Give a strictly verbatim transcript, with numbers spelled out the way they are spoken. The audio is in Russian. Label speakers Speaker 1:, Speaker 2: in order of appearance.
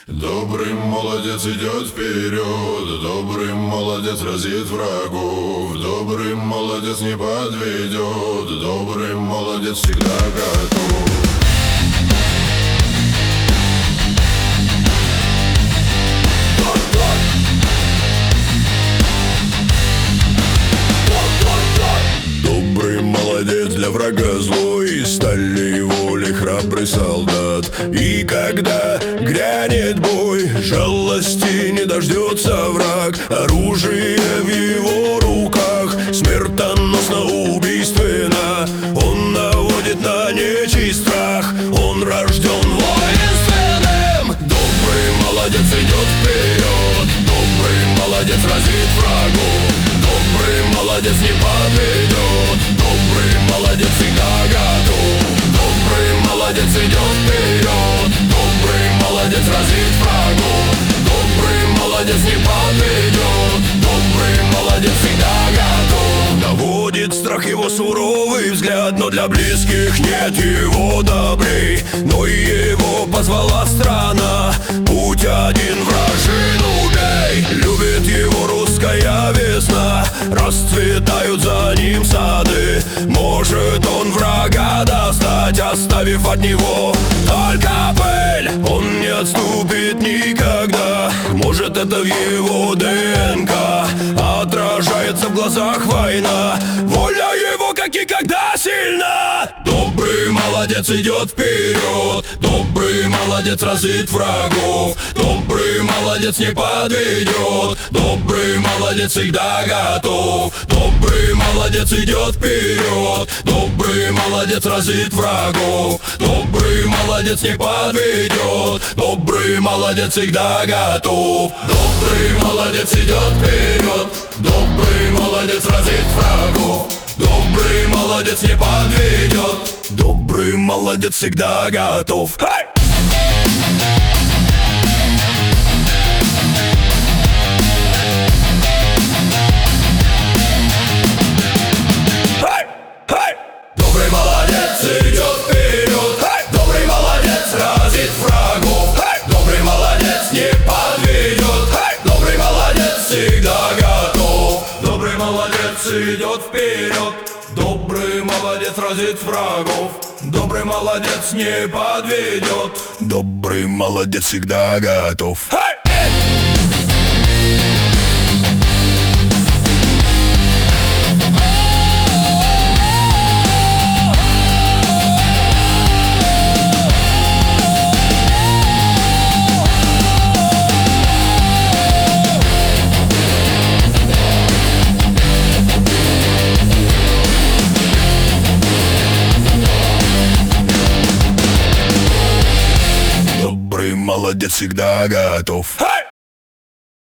Speaker 1: Добрый молодец идет вперед, добрый молодец разит врагов, добрый молодец не подведет, добрый молодец всегда готов. Добрый молодец для врага злой, стали воли храбрый солдат. И когда грянет бой, жалости не дождется враг. Оружие в его руках смертоносно убийственно. Он наводит на нечисть страх, он рожден воинственным. Добрый молодец идет вперед, добрый молодец разит врагов, добрый молодец не подведет, добрый молодец всегда готов. Добрый молодец идет вперед, добрый молодец разит врагов, добрый молодец не подведет, добрый молодец всегда готов. Наводит страх его суровый взгляд, но для близких нет его добрей. Но и его позвала страна, путь один, вражину убей. Любит его русская весна, расцветают за ним сады. Может он врага достать, оставив от него только пыль. Он не отступит никогда, может это в его ДНК. Отражается в глазах война, воля его как никогда сильна. Добрый молодец идет вперед, добрый молодец разит врагов, добрый молодец не подведет, добрый молодец всегда готов. Добрый молодец идет вперед, добрый молодец разит врагов, добрый молодец не подведет, добрый молодец всегда готов. Добрый молодец идет вперед, добрый молодец разит врагов, добрый молодец не подведет, добрый молодец всегда готов. Hey! Добрый молодец идет вперед, добрый молодец разит врагов, добрый молодец не подведет, добрый молодец всегда готов. Добрый молодец идет вперед, добрый молодец разит врагов, добрый молодец не подведет, добрый молодец всегда готов. Добрый молодец всегда готов.